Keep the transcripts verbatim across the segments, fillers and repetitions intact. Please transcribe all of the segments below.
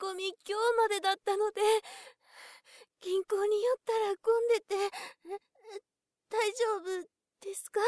込み今日までだったので、銀行に寄ったら混んでて、大丈夫ですか？あ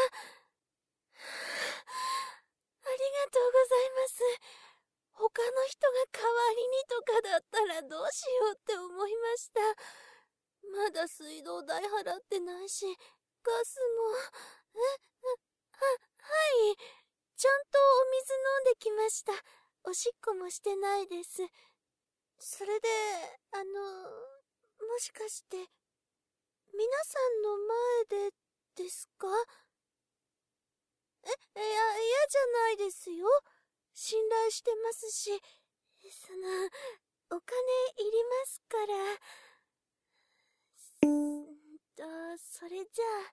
りがとうございます。他の人が代わりにとかだったらどうしようって思いました。まだ水道代払ってないし、ガスも、え、あ、はい。ちゃんとお水飲んできました。おしっこもしてないです。それで、あの、もしかして、皆さんの前でですか？え、いや、嫌じゃないですよ。信頼してますし、その、お金いりますから。んーと、それじゃあ、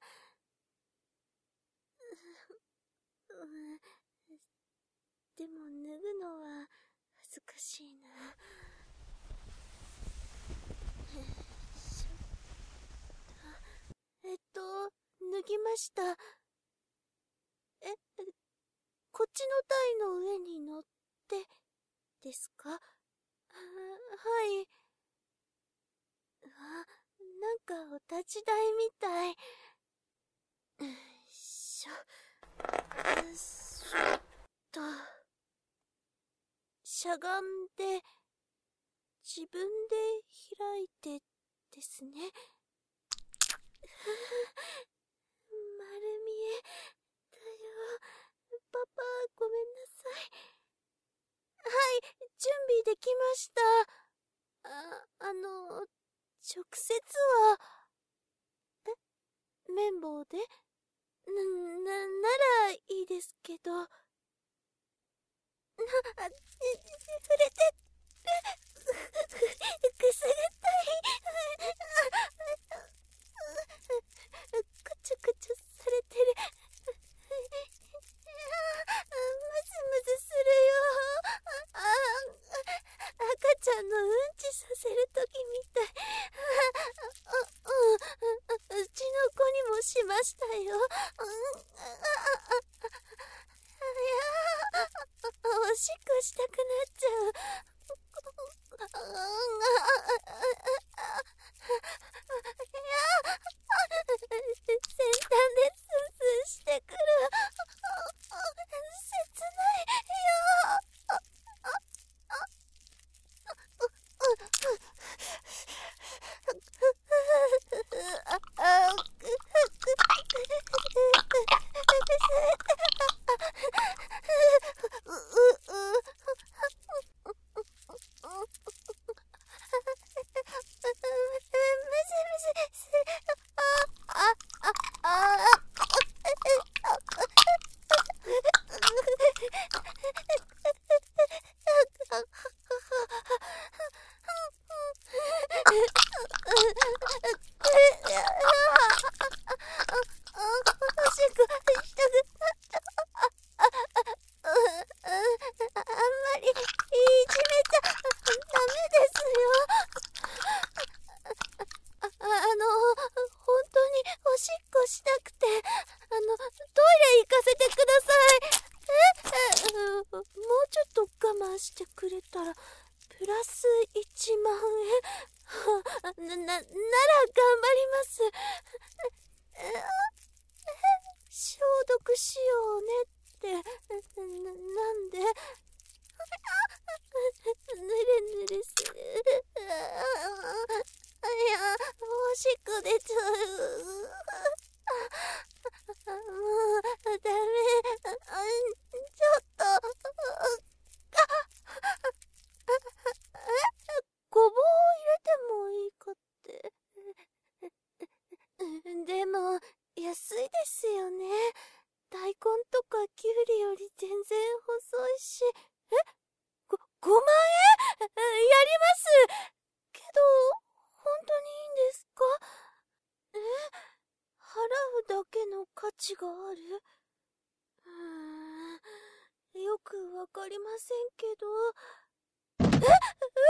う、うでも脱ぐのは恥ずかしいな。えっと、脱ぎました。え、こっちの台の上に乗ってですか？は、はい。あ、なんかお立ち台みたい。よいしょ。よいしょっと。しゃがんで、自分で開いてですね。丸見えだよ。パパ、ごめんなさい。はい、準備できました。あ、あの、直接は、え、綿棒で？な、な、ならいいですけど。な、あ、触れて、くすぐったい。くちゅくちゅされてる。ムズムズするよ。あ、赤ちゃんのうんちさせるときみたい。う、うちの子にもしましたよ。いや、おしっこしたくなっちゃう。先端でスンスンしてくる。切ないよ。してくれたらプラスいちまんえんな、な、なら頑張ります。消毒しようねってな、なんで？ぬれぬれする。いや、おしっこ出ちゃう。もうダメ。ちょっとごぼうを入れてもいいかって。でも安いですよね。大根とかきゅうりより全然細いし。え？ご、ごまんえん？やりますけど、本当にいいんですか？え？払うだけの価値がある？うーん、よくわかりませんけど。え？嘘？そこに？いや、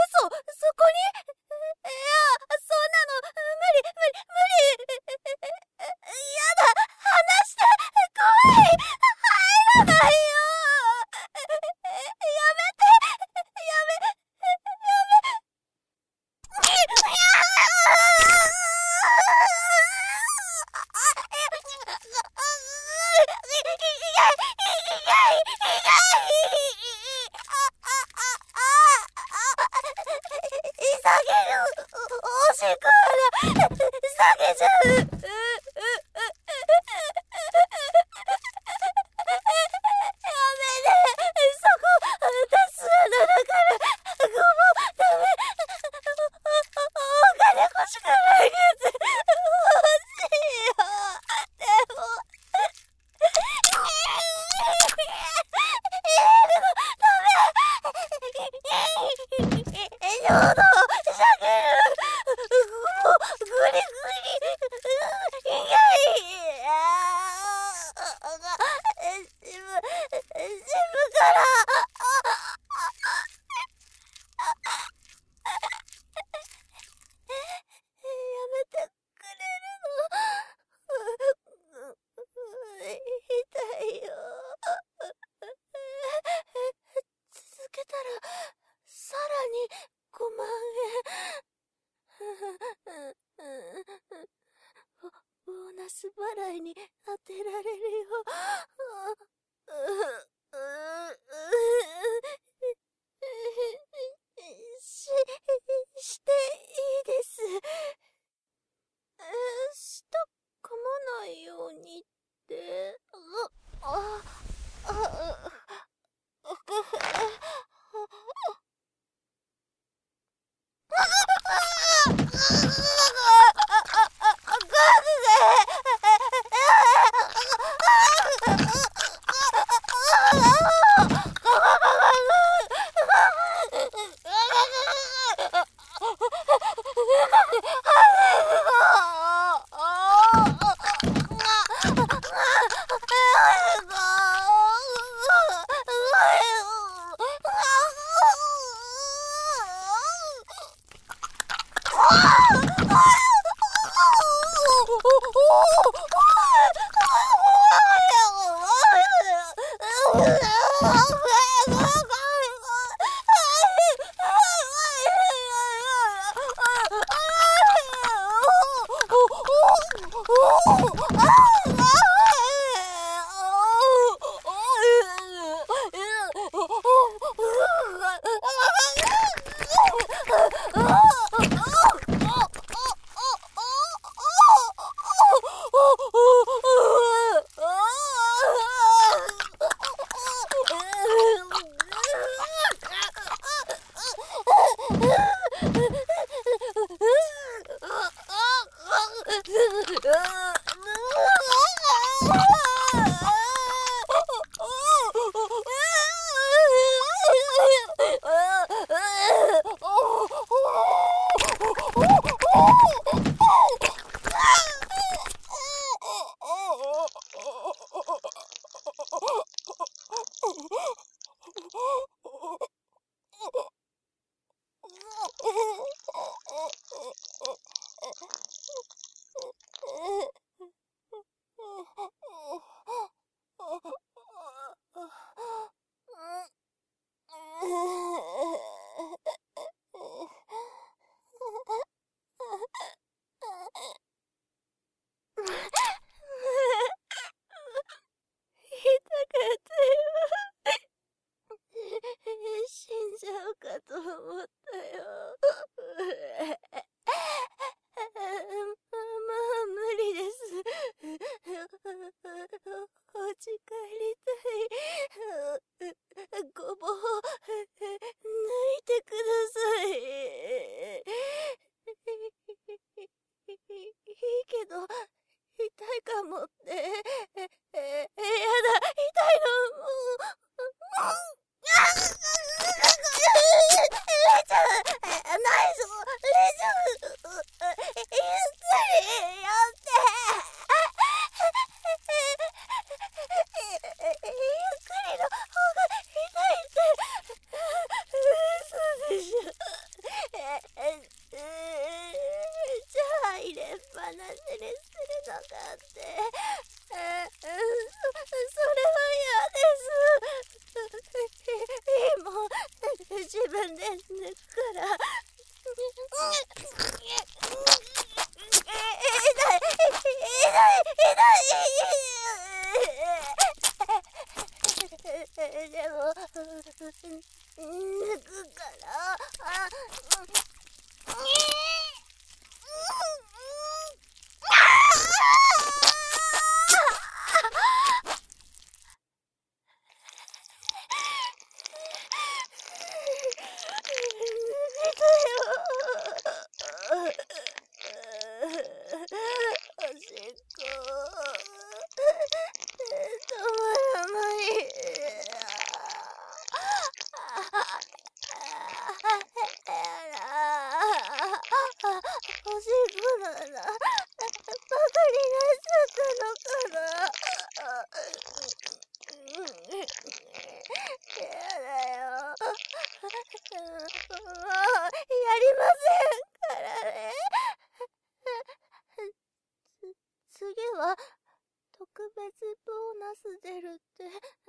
そんなの、無理、無理、無理。やだ、離して、怖い。入らないよ。やめて、やめ、やめ、 ほど、しゃげる。もう、ぐりぐり。痛い。あー、しぶ、しぶから。やめてくれるの？痛いよ。続けたらさらにごまんえん。ボーナス払いに当てられるよ。し、していいです。舌噛まないようにって。あ、あ、あ、死んじゃうかと思ったよ。まあ無理です。お家帰りたい。ごぼう抜いてください。いいけど痛いかもって。やだ、痛いの。もう。レイちゃん、ないぞ。レイちゃん、ゆっくりやって。ゆっくりの方が痛いって。嘘でしょ。じゃあ入れっぱなしにするのかって。それは嫌です。いいもん、自分で抜くから。痛い、痛い、痛い。でも、抜くから。あ、おしっこ止まらない。あらやだよ。もう、やりませんからね。つ、次は、特別ボーナス出るって、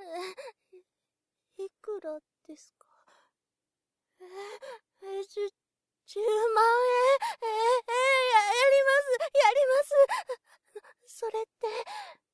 いくらですか？え、え、じゅ、じゅうまんえん？え、え、や、やります、やります。それって、